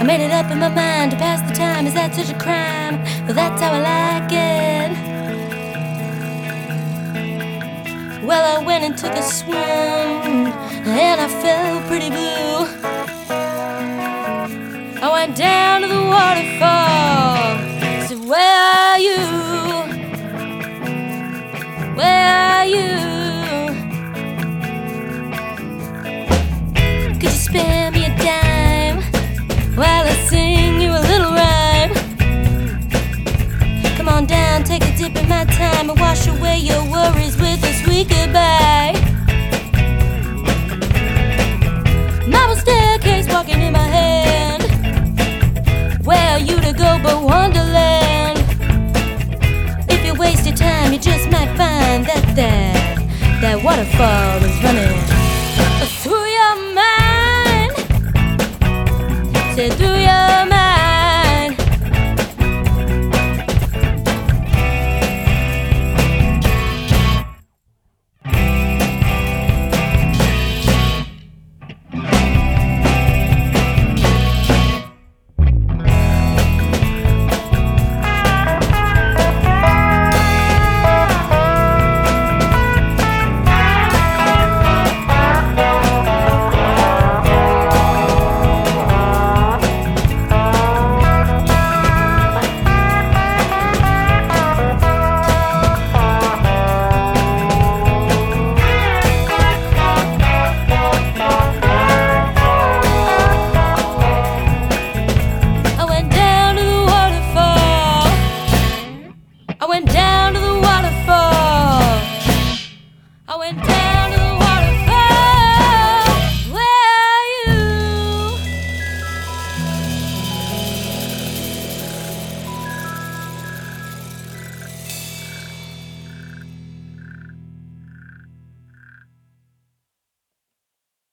I made it up in my mind to pass the time. Is that such a crime? Well, that's how I like it. Well, I went and took a swim, and I felt pretty blue. I went down to the waterfall. Said, where are you? Where are you? Could you spare me a dime while I sing you a little rhyme? Come on down, take a dip in my time, and wash away your worries with a sweet goodbye. Marble staircase walking in my hand. Where are you to go but Wonderland? If you waste your time, you just might find that waterfall is running through your mind. Say through